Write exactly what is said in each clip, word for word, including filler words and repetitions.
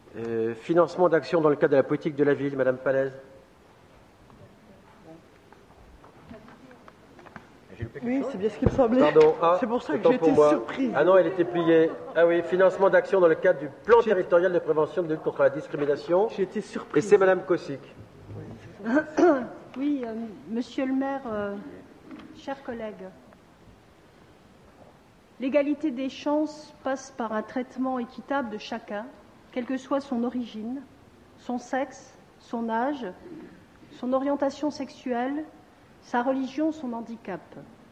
Euh, financement d'actions dans le cadre de la politique de la ville, Madame Palaise. Oui, c'est bien ce qui me semblait. Pardon. Ah, c'est pour ça que autant j'étais pour moi. surprise. Ah non, elle était pliée. Ah oui, financement d'actions dans le cadre du plan J'ai- territorial de prévention de lutte contre la discrimination. J'ai été Et surprise. c'est Madame Kosic. Oui, euh, Monsieur le maire, euh, chers collègues, l'égalité des chances passe par un traitement équitable de chacun, quelle que soit son origine, son sexe, son âge, son orientation sexuelle, sa religion, son handicap.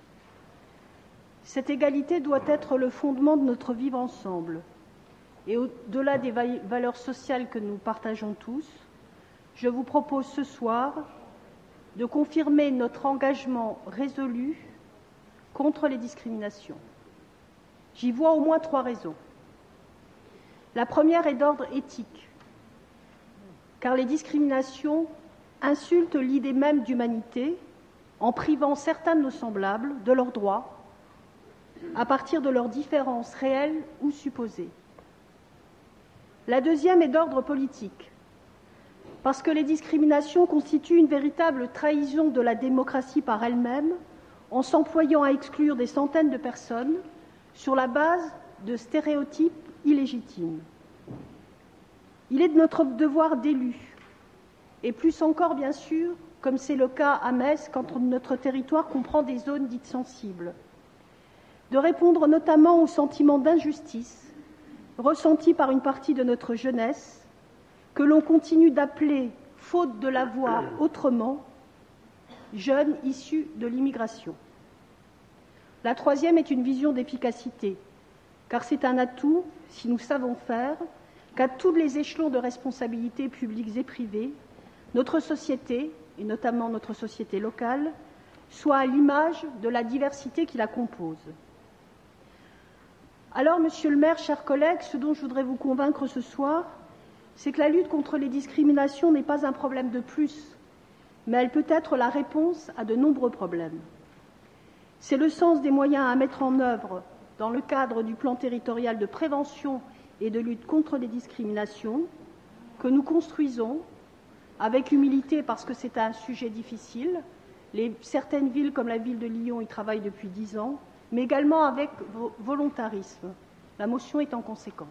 Cette égalité doit être le fondement de notre vivre ensemble. Et au-delà des va- valeurs sociales que nous partageons tous, je vous propose ce soir de confirmer notre engagement résolu contre les discriminations. J'y vois au moins trois raisons. La première est d'ordre éthique, car les discriminations insultent l'idée même d'humanité en privant certains de nos semblables de leurs droits à partir de leurs différences réelles ou supposées. La deuxième est d'ordre politique, parce que les discriminations constituent une véritable trahison de la démocratie par elle-même en s'employant à exclure des centaines de personnes sur la base de stéréotypes illégitimes. Il est de notre devoir d'élus, et plus encore bien sûr, comme c'est le cas à Metz quand notre territoire comprend des zones dites sensibles, de répondre notamment au sentiment d'injustice ressenti par une partie de notre jeunesse que l'on continue d'appeler, faute de la voir autrement, jeunes issus de l'immigration. La troisième est une vision d'efficacité, car c'est un atout, si nous savons faire, qu'à tous les échelons de responsabilité publiques et privées, notre société, et notamment notre société locale, soit à l'image de la diversité qui la compose. Alors, Monsieur le maire, chers collègues, ce dont je voudrais vous convaincre ce soir, c'est que la lutte contre les discriminations n'est pas un problème de plus, mais elle peut être la réponse à de nombreux problèmes. C'est le sens des moyens à mettre en œuvre dans le cadre du plan territorial de prévention et de lutte contre les discriminations que nous construisons avec humilité parce que c'est un sujet difficile. Les, certaines villes comme la ville de Lyon y travaillent depuis dix ans, mais également avec volontarisme. La motion est en conséquence.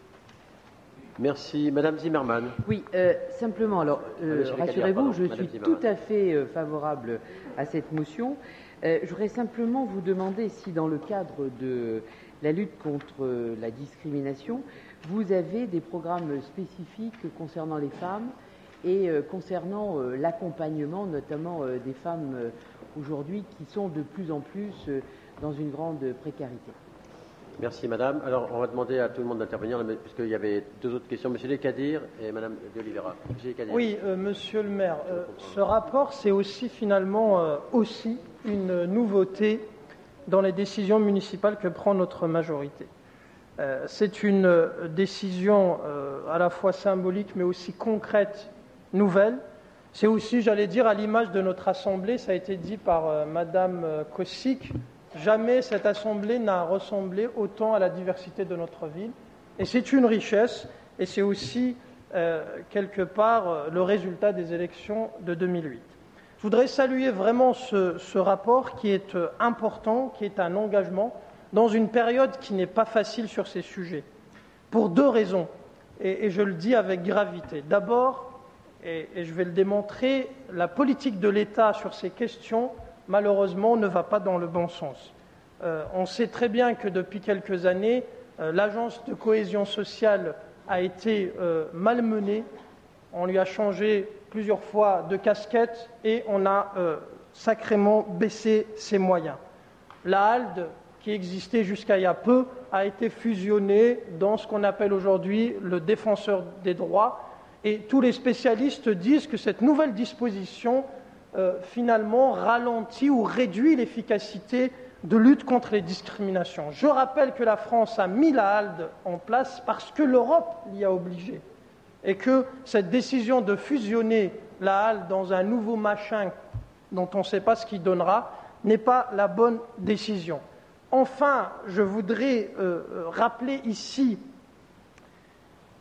Merci. Madame Zimmermann. Oui, euh, simplement, alors, euh, rassurez-vous, je Madame suis Zimmermann. tout à fait euh, favorable à cette motion. Euh, je voudrais simplement vous demander si, dans le cadre de la lutte contre euh, la discrimination, vous avez des programmes spécifiques concernant les femmes et euh, concernant euh, l'accompagnement, notamment euh, des femmes euh, aujourd'hui qui sont de plus en plus euh, dans une grande précarité. Merci, Madame. Alors, on va demander à tout le monde d'intervenir, puisqu'il y avait deux autres questions. Monsieur Lekadir et Madame de Oliveira. Monsieur Lekadir. Oui, euh, Monsieur le maire, euh, ce rapport, c'est aussi finalement euh, aussi une nouveauté dans les décisions municipales que prend notre majorité. Euh, c'est une euh, décision euh, à la fois symbolique, mais aussi concrète, nouvelle. C'est aussi, j'allais dire, à l'image de notre Assemblée, ça a été dit par euh, Madame euh, Kosic, jamais cette Assemblée n'a ressemblé autant à la diversité de notre ville. Et c'est une richesse, et c'est aussi, euh, quelque part, euh, le résultat des élections de deux mille huit. Je voudrais saluer vraiment ce, ce rapport qui est euh, important, qui est un engagement, dans une période qui n'est pas facile sur ces sujets, pour deux raisons, et, et je le dis avec gravité. D'abord, et, et je vais le démontrer, la politique de l'État sur ces questions, malheureusement, ne va pas dans le bon sens. Euh, on sait très bien que depuis quelques années, euh, l'agence de cohésion sociale a été euh, malmenée. On lui a changé plusieurs fois de casquette et on a euh, sacrément baissé ses moyens. La H A L D, qui existait jusqu'à il y a peu, a été fusionnée dans ce qu'on appelle aujourd'hui le défenseur des droits. Et tous les spécialistes disent que cette nouvelle disposition Euh, finalement ralentit ou réduit l'efficacité de lutte contre les discriminations. Je rappelle que la France a mis la H A L D en place parce que l'Europe l'y a obligé et que cette décision de fusionner la H A L D dans un nouveau machin dont on ne sait pas ce qu'il donnera n'est pas la bonne décision. Enfin, je voudrais euh, rappeler ici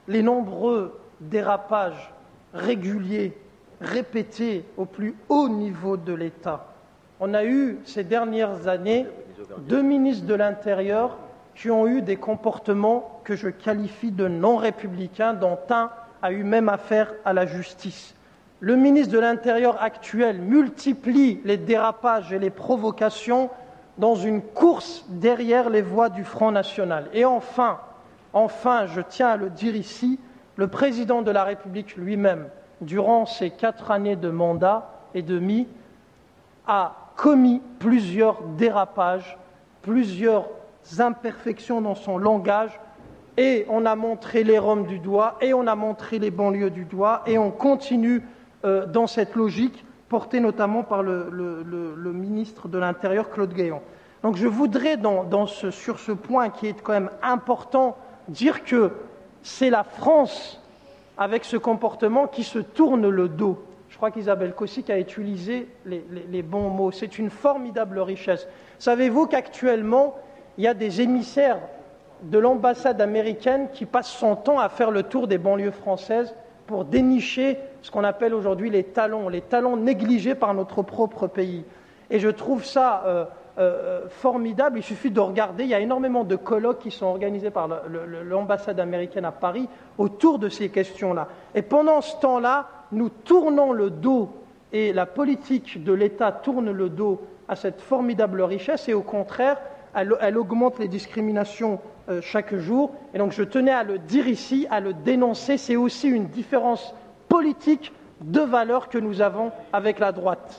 les nombreux dérapages réguliers, répétés au plus haut niveau de l'État. On a eu ces dernières années deux ministres de l'Intérieur qui ont eu des comportements que je qualifie de non républicains, dont un a eu même affaire à la justice. Le ministre de l'Intérieur actuel multiplie les dérapages et les provocations dans une course derrière les voies du Front National. Et enfin, enfin, je tiens à le dire ici, le président de la République lui-même, durant ses quatre années de mandat et demi, a commis plusieurs dérapages, plusieurs imperfections dans son langage, et on a montré les Roms du doigt, et on a montré les banlieues du doigt, et on continue euh, dans cette logique, portée notamment par le, le, le, le ministre de l'Intérieur, Claude Guéant. Donc je voudrais, dans, dans ce, sur ce point qui est quand même important, dire que c'est la France, avec ce comportement, qui se tourne le dos. Je crois qu'Isabelle Cossic a utilisé les, les, les bons mots. C'est une formidable richesse. Savez-vous qu'actuellement, il y a des émissaires de l'ambassade américaine qui passent son temps à faire le tour des banlieues françaises pour dénicher ce qu'on appelle aujourd'hui les talents, les talents négligés par notre propre pays. Et je trouve ça euh, euh, formidable. Il suffit de regarder, il y a énormément de colloques qui sont organisés par le, le, l'ambassade américaine à Paris autour de ces questions-là. Et pendant ce temps-là, nous tournons le dos, et la politique de l'État tourne le dos à cette formidable richesse, et au contraire, elle, elle augmente les discriminations euh, chaque jour. Et donc je tenais à le dire ici, à le dénoncer. C'est aussi une différence politique de valeur que nous avons avec la droite.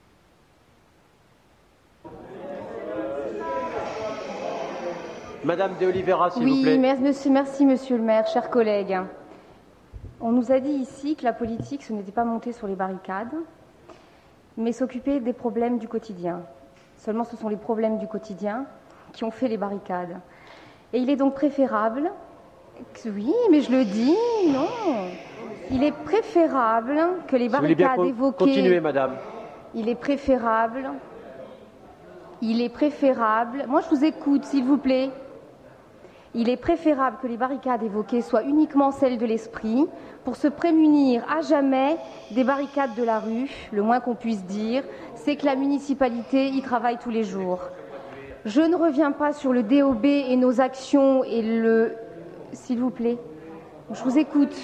Madame de Oliveira, s'il oui, vous plaît. Merci, merci, monsieur le maire, chers collègues. On nous a dit ici que la politique, ce n'était pas monter sur les barricades, mais s'occuper des problèmes du quotidien. Seulement, ce sont les problèmes du quotidien qui ont fait les barricades. Et il est donc préférable... Oui, mais je le dis, non. Il est préférable que les barricades évoquées... Continuez, madame. Il est préférable... Il est préférable... Moi, je vous écoute, s'il vous plaît. Il est préférable que les barricades évoquées soient uniquement celles de l'esprit pour se prémunir à jamais des barricades de la rue. Le moins qu'on puisse dire, c'est que la municipalité y travaille tous les jours. Je ne reviens pas sur le D O B et nos actions et le... S'il vous plaît, je vous écoute.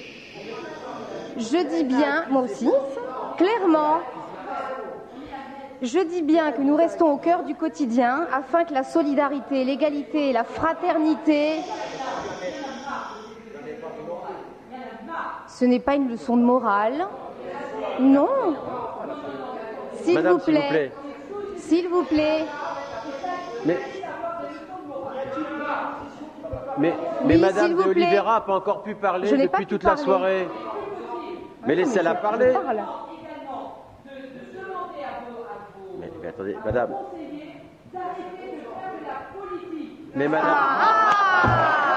Je dis bien, moi aussi, clairement... Je dis bien que nous restons au cœur du quotidien afin que la solidarité, l'égalité et la fraternité... Ce n'est pas une leçon de morale. Non. S'il Madame, vous plaît. S'il vous plaît. S'il vous plaît. Mais, mais, mais oui, Madame de Oliveira n'a pas encore pu parler Je depuis toute parler. la soirée. Mais laissez-la parler. Mais, mais attendez, Madame. Mais Madame. Ah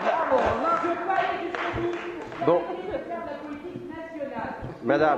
Bon. Madame.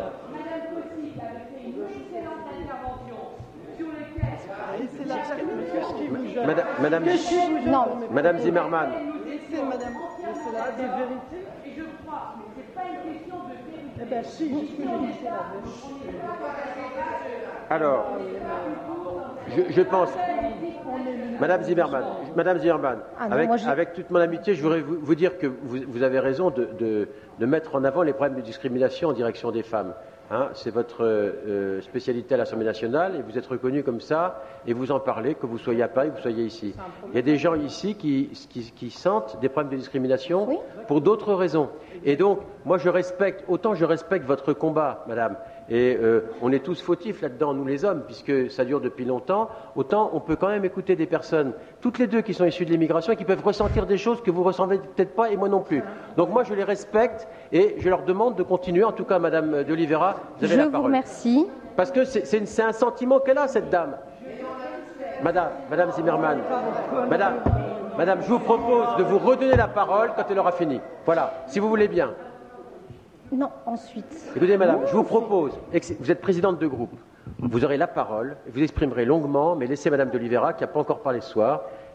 Madame, Madame, non. Madame Zimmermann. Laissez Madame, laissez la des vérités. Et je crois, mais c'est pas une question de vérité. Eh bien, si, je suis laissé la vérité. Alors, je, je pense, Madame Zimmermann, Madame Zimmermann, Ah non, avec, moi, je... avec toute mon amitié, je voudrais vous, vous dire que vous, vous avez raison de, de, de mettre en avant les problèmes de discrimination en direction des femmes. Hein, c'est votre euh, spécialité à l'Assemblée nationale et vous êtes reconnu comme ça et vous en parlez, que vous soyez à Paris, que vous soyez ici. Il y a des gens ici qui, qui, qui sentent des problèmes de discrimination oui. pour d'autres raisons. Et donc, moi je respecte, autant je respecte votre combat, madame, et euh, on est tous fautifs là-dedans, nous les hommes, puisque ça dure depuis longtemps, autant on peut quand même écouter des personnes, toutes les deux qui sont issues de l'immigration et qui peuvent ressentir des choses que vous ne ressentez peut-être pas et moi non plus. Donc moi je les respecte et je leur demande de continuer, en tout cas madame de Oliveira, vous avez je la vous parole. remercie. Parce que c'est, c'est, une, c'est un sentiment qu'elle a, cette dame. Madame, madame Zimmermann, madame, madame, je vous propose de vous redonner la parole quand elle aura fini. Voilà, si vous voulez bien. Non, ensuite. Écoutez, madame, je vous propose, vous êtes présidente de groupe, vous aurez la parole, vous exprimerez longuement, mais laissez madame de Oliveira, qui n'a pas encore parlé ce soir,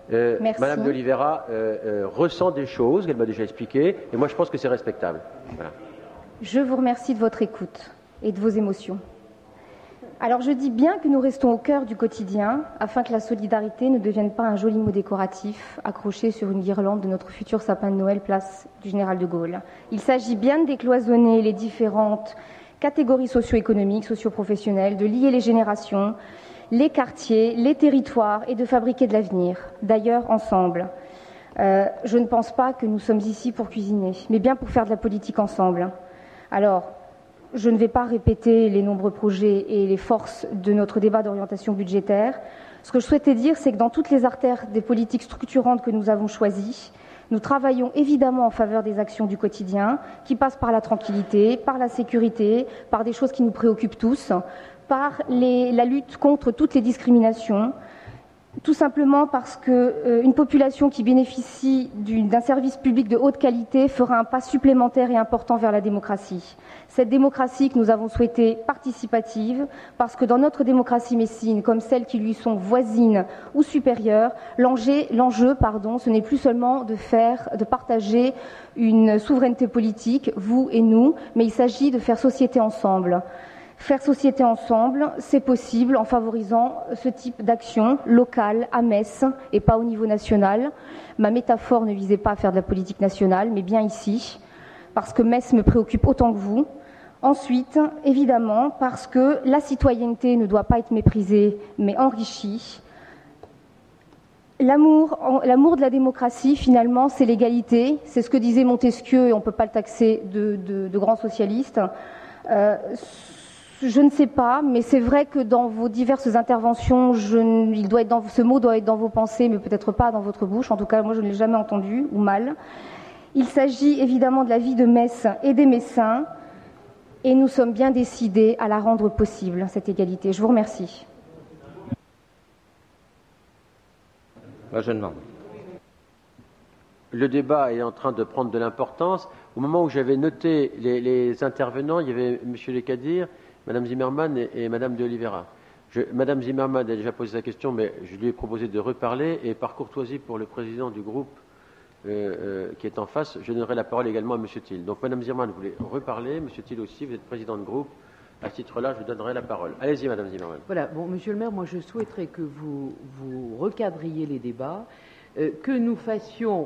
Euh, Merci. Madame de Oliveira euh, euh, ressent des choses qu'elle m'a déjà expliquées, et moi je pense que c'est respectable. Voilà. Je vous remercie de votre écoute et de vos émotions. Alors je dis bien que nous restons au cœur du quotidien afin que la solidarité ne devienne pas un joli mot décoratif accroché sur une guirlande de notre futur sapin de Noël place du Général de Gaulle. Il s'agit bien de décloisonner les différentes catégories socio-économiques, socio-professionnelles, de lier les générations, les quartiers, les territoires et de fabriquer de l'avenir, d'ailleurs ensemble. Euh, je ne pense pas que nous sommes ici pour cuisiner, mais bien pour faire de la politique ensemble. Alors, je ne vais pas répéter les nombreux projets et les forces de notre débat d'orientation budgétaire. Ce que je souhaitais dire, c'est que dans toutes les artères des politiques structurantes que nous avons choisies, nous travaillons évidemment en faveur des actions du quotidien, qui passent par la tranquillité, par la sécurité, par des choses qui nous préoccupent tous, par les, la lutte contre toutes les discriminations, tout simplement parce qu'une euh, population qui bénéficie d'un service public de haute qualité fera un pas supplémentaire et important vers la démocratie. Cette démocratie que nous avons souhaitée participative, parce que dans notre démocratie messine, comme celles qui lui sont voisines ou supérieures, l'enjeu, pardon, ce n'est plus seulement de faire, de partager une souveraineté politique, vous et nous, mais il s'agit de faire société ensemble. Faire société ensemble, c'est possible en favorisant ce type d'action locale à Metz et pas au niveau national. Ma métaphore ne visait pas à faire de la politique nationale, mais bien ici, parce que Metz me préoccupe autant que vous. Ensuite, évidemment, parce que la citoyenneté ne doit pas être méprisée, mais enrichie. L'amour, l'amour de la démocratie, finalement, c'est l'égalité. C'est ce que disait Montesquieu, et on ne peut pas le taxer de, de, de grand socialiste. Euh, Je ne sais pas, mais c'est vrai que dans vos diverses interventions, je, il doit être dans, ce mot doit être dans vos pensées, mais peut-être pas dans votre bouche. En tout cas, moi, je ne l'ai jamais entendu, ou mal. Il s'agit évidemment de la vie de Metz et des Messins, et nous sommes bien décidés à la rendre possible, cette égalité. Je vous remercie. Moi, je demande. Le débat est en train de prendre de l'importance. Au moment où j'avais noté les, les intervenants, il y avait M. Lekadir, Mme Zimmermann et, et Mme de Oliveira. Je, Mme Zimmermann a déjà posé sa question, mais je lui ai proposé de reparler. Et par courtoisie pour le président du groupe euh, euh, qui est en face, je donnerai la parole également à M. Thiel. Donc Mme Zimmermann voulait reparler, M. Thiel aussi, vous êtes président de groupe. À ce titre-là, je vous donnerai la parole. Allez-y, Mme Zimmermann. Voilà, bon, Monsieur le maire, moi je souhaiterais que vous, vous recadriez les débats, euh, que nous fassions,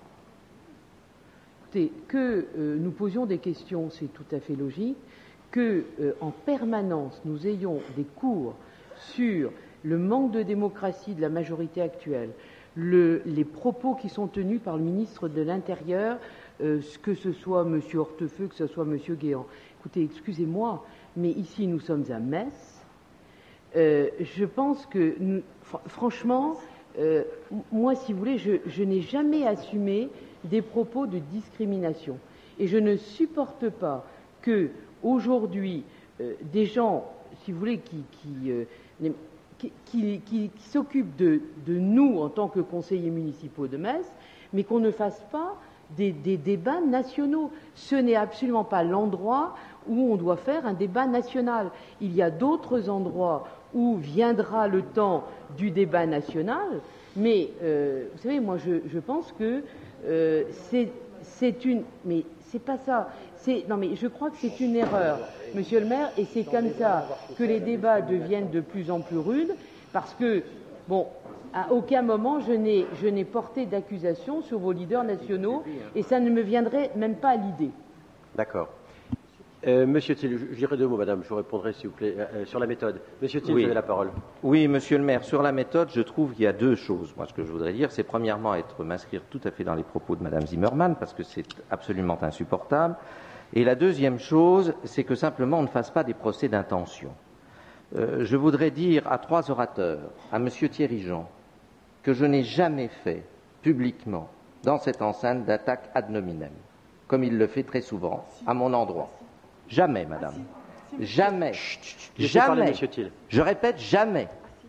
écoutez, que euh, nous posions des questions, c'est tout à fait logique, que euh, en permanence nous ayons des cours sur le manque de démocratie de la majorité actuelle, le, les propos qui sont tenus par le ministre de l'Intérieur, euh, que ce soit M. Hortefeux, que ce soit M. Guéant. Écoutez, excusez-moi, mais ici nous sommes à Metz. Euh, je pense que, nous, fr franchement, euh, moi, si vous voulez, je, je n'ai jamais assumé des propos de discrimination. Et je ne supporte pas que, aujourd'hui, euh, des gens, si vous voulez, qui, qui, euh, qui, qui, qui, qui s'occupent de, de nous en tant que conseillers municipaux de Metz, mais qu'on ne fasse pas des, des débats nationaux. Ce n'est absolument pas l'endroit où on doit faire un débat national. Il y a d'autres endroits où viendra le temps du débat national, mais euh, vous savez, moi je, je pense que euh, c'est une... Mais c'est pas ça. Non, mais je crois que c'est une erreur, Monsieur le maire, et c'est comme ça que les débats deviennent de plus en plus rudes, parce que, bon, à aucun moment je n'ai je n'ai porté d'accusation sur vos leaders nationaux, et ça ne me viendrait même pas à l'idée. D'accord. Euh, Monsieur Thiel, je dirai deux mots, madame, je vous répondrai s'il vous plaît, euh, sur la méthode. Monsieur Thiel, oui. vous avez la parole. Oui, monsieur le maire, sur la méthode, je trouve qu'il y a deux choses. Moi, ce que je voudrais dire, c'est premièrement être m'inscrire tout à fait dans les propos de madame Zimmermann, parce que c'est absolument insupportable. Et la deuxième chose, c'est que simplement on ne fasse pas des procès d'intention. Euh, je voudrais dire à trois orateurs, à monsieur Thierry Jean, que je n'ai jamais fait publiquement dans cette enceinte d'attaque ad nominem, comme il le fait très souvent à mon endroit. Jamais, madame. Jamais. Jamais. Je répète, jamais.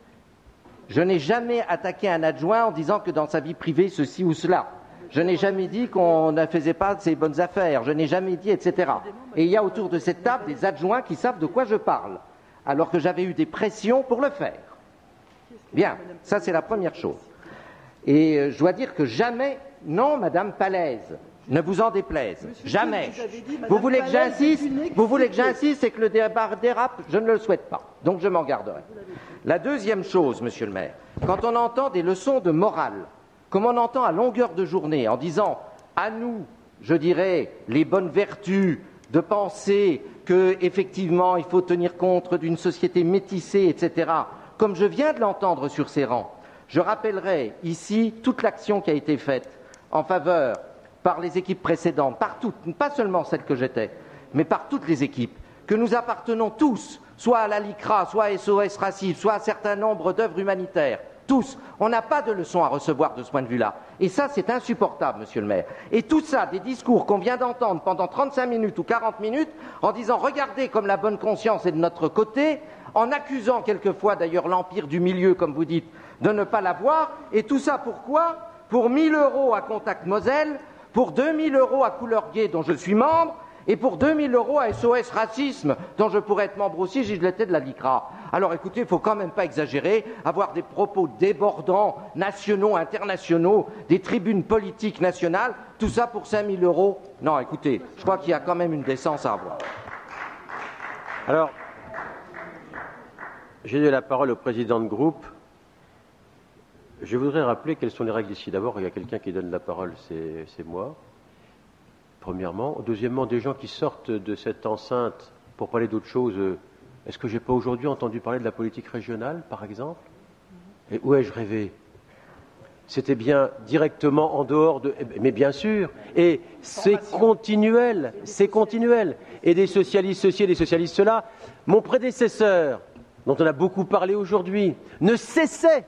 Je n'ai jamais attaqué un adjoint en disant que dans sa vie privée, ceci ou cela. Je n'ai jamais dit qu'on ne faisait pas de ses bonnes affaires. Je n'ai jamais dit, et cetera. Et il y a autour de cette table des adjoints qui savent de quoi je parle, alors que j'avais eu des pressions pour le faire. Bien, ça c'est la première chose. Et euh, je dois dire que jamais, non, Madame Palaise, ne vous en déplaise, Monsieur jamais. Vous, avez dit, vous voulez que Palaise j'insiste, est vous voulez que j'insiste et que le débat dérape, je ne le souhaite pas. Donc je m'en garderai. La deuxième chose, Monsieur le maire, quand on entend des leçons de morale, comme on entend à longueur de journée, en disant à nous, je dirais, les bonnes vertus de penser qu'effectivement il faut tenir compte d'une société métissée, et cetera, comme je viens de l'entendre sur ces rangs, je rappellerai ici toute l'action qui a été faite en faveur par les équipes précédentes, par toutes, pas seulement celles que j'étais, mais par toutes les équipes, que nous appartenons tous, soit à la LICRA, soit à S O S Racisme, soit à un certain nombre d'œuvres humanitaires, tous. On n'a pas de leçons à recevoir de ce point de vue-là. Et ça, c'est insupportable, monsieur le maire. Et tout ça, des discours qu'on vient d'entendre pendant trente-cinq minutes ou quarante minutes, en disant « regardez comme la bonne conscience est de notre côté », en accusant quelquefois d'ailleurs l'empire du milieu, comme vous dites, de ne pas l'avoir. Et tout ça pourquoi ? Pour mille euros à Contact Moselle, pour deux mille euros à Couleur Gay, dont je suis membre, et pour deux mille euros à S O S Racisme, dont je pourrais être membre aussi si je l'étais de la LICRA. Alors écoutez, il ne faut quand même pas exagérer, avoir des propos débordants, nationaux, internationaux, des tribunes politiques nationales, tout ça pour cinq mille euros. Non, écoutez, je crois qu'il y a quand même une décence à avoir. Alors, j'ai donné la parole au président de groupe. Je voudrais rappeler quelles sont les règles ici. D'abord, il y a quelqu'un qui donne la parole, c'est, c'est moi. Premièrement. Deuxièmement, des gens qui sortent de cette enceinte pour parler d'autre chose. Est-ce que je n'ai pas aujourd'hui entendu parler de la politique régionale, par exemple ? Et où ai-je rêvé ? C'était bien directement en dehors de... Mais bien sûr. Et c'est continuel. C'est continuel. Et des socialistes ceci et des socialistes cela. Mon prédécesseur, dont on a beaucoup parlé aujourd'hui, ne cessait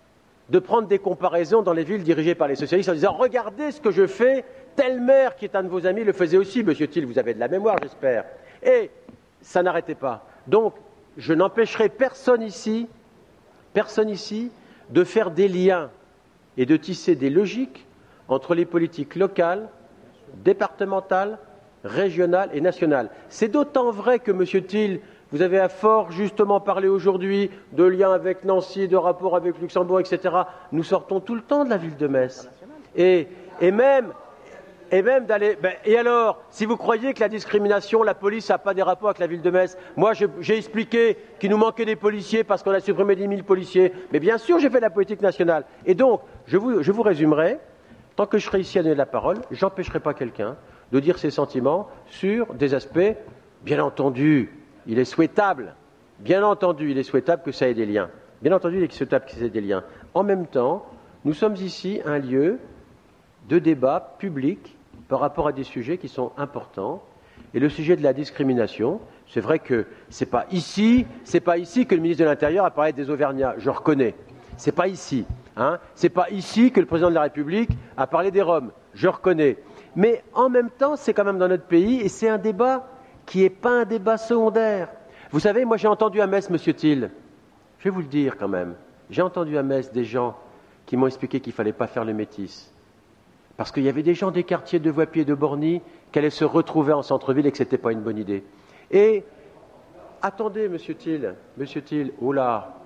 de prendre des comparaisons dans les villes dirigées par les socialistes en disant « Regardez ce que je fais, tel maire qui est un de vos amis le faisait aussi, monsieur Thiel, vous avez de la mémoire, j'espère. » Et ça n'arrêtait pas. Donc, je n'empêcherai personne ici, personne ici, de faire des liens et de tisser des logiques entre les politiques locales, départementales, régionales et nationales. C'est d'autant vrai que, monsieur Thiel, vous avez à fort justement parlé aujourd'hui de liens avec Nancy, de rapports avec Luxembourg, et cetera. Nous sortons tout le temps de la ville de Metz. Et, et même, et même d'aller... Ben, et alors, si vous croyez que la discrimination, la police n'a pas des rapports avec la ville de Metz, moi je, j'ai expliqué qu'il nous manquait des policiers parce qu'on a supprimé dix mille policiers. Mais bien sûr, j'ai fait de la politique nationale. Et donc, je vous, je vous résumerai, tant que je serai ici à donner la parole, j'empêcherai pas quelqu'un de dire ses sentiments sur des aspects, bien entendu, il est souhaitable, bien entendu, il est souhaitable que ça ait des liens. Bien entendu, il est souhaitable que ça ait des liens. En même temps, nous sommes ici un lieu de débat public par rapport à des sujets qui sont importants. Et le sujet de la discrimination, c'est vrai que c'est pas ici, c'est pas ici que le ministre de l'Intérieur a parlé des Auvergnats, je reconnais. C'est pas ici, hein. C'est pas ici que le président de la République a parlé des Roms, je reconnais. Mais en même temps, c'est quand même dans notre pays et c'est un débat qui n'est pas un débat secondaire. Vous savez, moi j'ai entendu à Metz, monsieur Thiel, je vais vous le dire quand même, j'ai entendu à Metz des gens qui m'ont expliqué qu'il ne fallait pas faire le métis. Parce qu'il y avait des gens des quartiers de Voipy et de Borny qui allaient se retrouver en centre-ville et que ce n'était pas une bonne idée. Et, attendez, monsieur Thiel, monsieur Thiel, oula,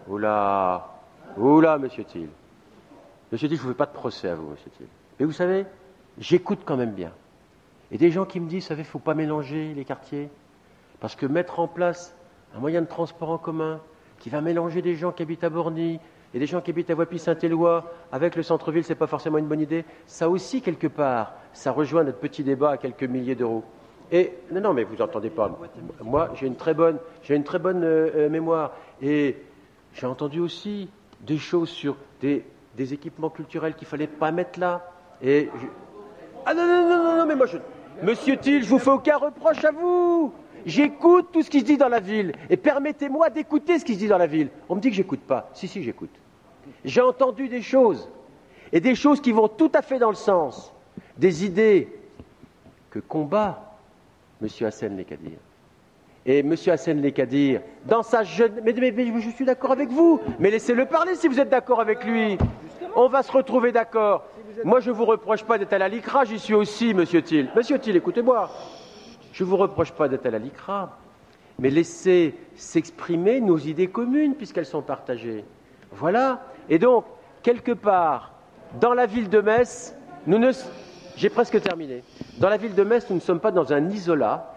oula, oula, monsieur Thiel. Monsieur Thiel, je ne vous fais pas de procès à vous, monsieur Thiel. Mais vous savez, j'écoute quand même bien. Et des gens qui me disent, vous savez, il ne faut pas mélanger les quartiers. Parce que mettre en place un moyen de transport en commun qui va mélanger des gens qui habitent à Borny et des gens qui habitent à Voipy-Saint-Éloi avec le centre-ville, ce n'est pas forcément une bonne idée. Ça aussi, quelque part, ça rejoint notre petit débat à quelques milliers d'euros. Et, non, non, mais vous n'entendez pas. Moi, j'ai une très bonne, j'ai une très bonne euh, mémoire. Et j'ai entendu aussi des choses sur des, des équipements culturels qu'il ne fallait pas mettre là. Et je... Ah non, non, non, non, non, mais moi je... Monsieur Thiel, je vous fais aucun reproche à vous. J'écoute tout ce qui se dit dans la ville. Et permettez-moi d'écouter ce qui se dit dans la ville. On me dit que j'écoute pas. Si, si, j'écoute. J'ai entendu des choses. Et des choses qui vont tout à fait dans le sens des idées que combat M. Hassen Lekadir. Et M. Hassen Lekadir, dans sa jeune... Mais, mais, mais je suis d'accord avec vous. Mais laissez-le parler si vous êtes d'accord avec lui. On va se retrouver d'accord. Moi, je ne vous reproche pas d'être à la LICRA, j'y suis aussi, monsieur Thiel. Monsieur Thiel, écoutez-moi. Je ne vous reproche pas d'être à la LICRA, mais laissez s'exprimer nos idées communes, puisqu'elles sont partagées. Voilà. Et donc, quelque part, dans la ville de Metz, nous ne... J'ai presque terminé. Dans la ville de Metz, nous ne sommes pas dans un isolat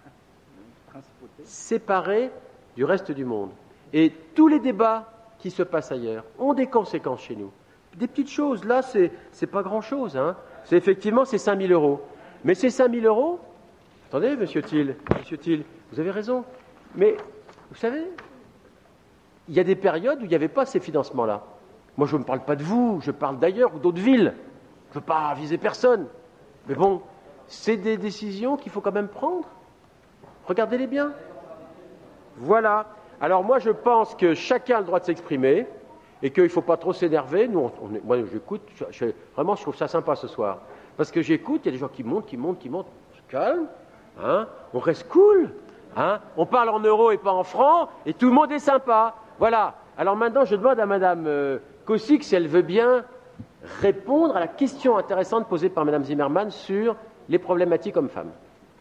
séparé du reste du monde. Et tous les débats qui se passent ailleurs ont des conséquences chez nous. Des petites choses, là, c'est, c'est pas grand-chose. Hein. C'est effectivement, c'est cinq mille euros. Mais ces cinq mille euros, attendez, monsieur Thiel, monsieur Thiel, vous avez raison. Mais, vous savez, il y a des périodes où il n'y avait pas ces financements-là. Moi, je ne parle pas de vous, je parle d'ailleurs ou d'autres villes. Je ne veux pas viser personne. Mais bon, c'est des décisions qu'il faut quand même prendre. Regardez-les bien. Voilà. Alors moi, je pense que chacun a le droit de s'exprimer et qu'il ne faut pas trop s'énerver. Nous, on, on est, moi, j'écoute. Je, je, vraiment, je trouve ça sympa ce soir. Parce que j'écoute, il y a des gens qui montent, qui montent, qui montent. On se calme. Hein, on reste cool. Hein, on parle en euros et pas en francs. Et tout le monde est sympa. Voilà. Alors maintenant, je demande à Madame euh, Kosic si elle veut bien répondre à la question intéressante posée par Madame Zimmermann sur les problématiques hommes-femmes.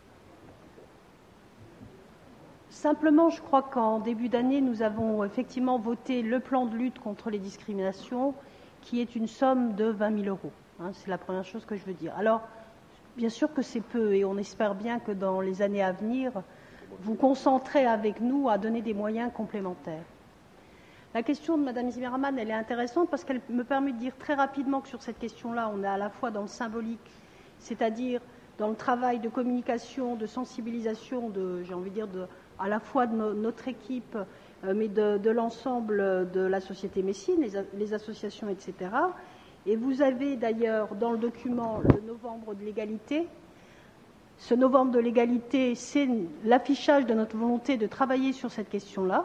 Simplement, je crois qu'en début d'année, nous avons effectivement voté le plan de lutte contre les discriminations, qui est une somme de vingt mille euros. Hein, c'est la première chose que je veux dire. Alors, bien sûr que c'est peu, et on espère bien que dans les années à venir, vous concentrez avec nous à donner des moyens complémentaires. La question de Mme Zimmermann, elle est intéressante parce qu'elle me permet de dire très rapidement que sur cette question-là, on est à la fois dans le symbolique, c'est-à-dire dans le travail de communication, de sensibilisation, de, j'ai envie de dire, de, à la fois de no, notre équipe, euh, mais de, de l'ensemble de la société messine, les, les associations, et cetera. Et vous avez d'ailleurs dans le document le novembre de l'égalité. Ce novembre de l'égalité, c'est l'affichage de notre volonté de travailler sur cette question-là,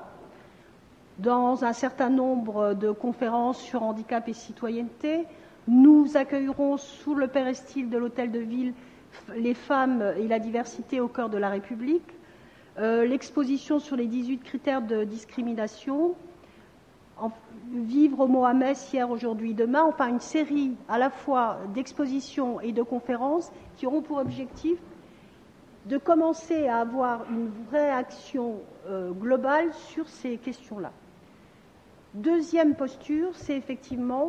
dans un certain nombre de conférences sur handicap et citoyenneté. Nous accueillerons sous le péristyle de l'hôtel de ville les femmes et la diversité au cœur de la République, euh, l'exposition sur les dix-huit critères de discrimination, en, vivre au mot à Metz hier, aujourd'hui, demain, enfin une série à la fois d'expositions et de conférences qui auront pour objectif de commencer à avoir une vraie action euh, globale sur ces questions-là. Deuxième posture, c'est effectivement,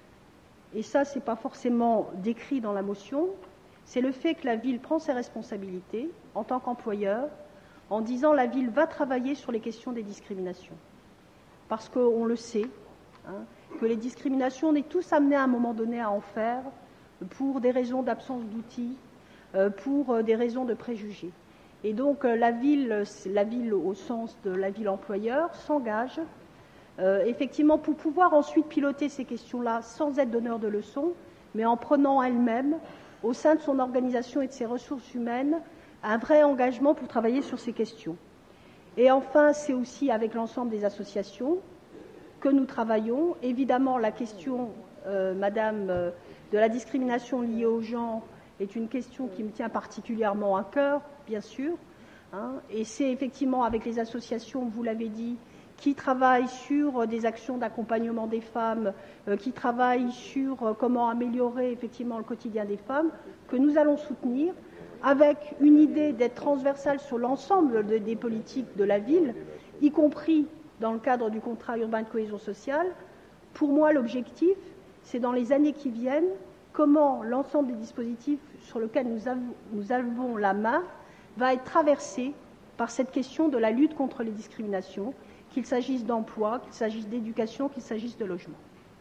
et ça c'est pas forcément décrit dans la motion, c'est le fait que la ville prend ses responsabilités en tant qu'employeur en disant la ville va travailler sur les questions des discriminations. Parce qu'on le sait, hein, que les discriminations, on est tous amenés à un moment donné à en faire pour des raisons d'absence d'outils, pour des raisons de préjugés. Et donc la ville, la ville au sens de la ville employeur, s'engage euh, effectivement pour pouvoir ensuite piloter ces questions-là sans être donneur de leçons, mais en prenant elle-même, au sein de son organisation et de ses ressources humaines, un vrai engagement pour travailler sur ces questions. Et enfin, c'est aussi avec l'ensemble des associations que nous travaillons. Évidemment, la question, euh, Madame, euh, de la discrimination liée au genre est une question qui me tient particulièrement à cœur, bien sûr. Hein, et c'est effectivement avec les associations, vous l'avez dit, qui travaillent sur des actions d'accompagnement des femmes, euh, qui travaillent sur euh, comment améliorer effectivement le quotidien des femmes, que nous allons soutenir, avec une idée d'être transversale sur l'ensemble de, des politiques de la ville, y compris dans le cadre du contrat urbain de cohésion sociale. Pour moi, l'objectif, c'est dans les années qui viennent, comment l'ensemble des dispositifs sur lesquels nous avons, nous avons la main va être traversé par cette question de la lutte contre les discriminations, qu'il s'agisse d'emploi, qu'il s'agisse d'éducation, qu'il s'agisse de logement.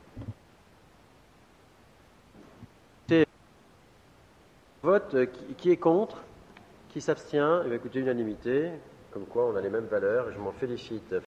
Vote, qui est contre, qui s'abstient, eh bien, écoutez, unanimité, comme quoi on a les mêmes valeurs et je m'en félicite.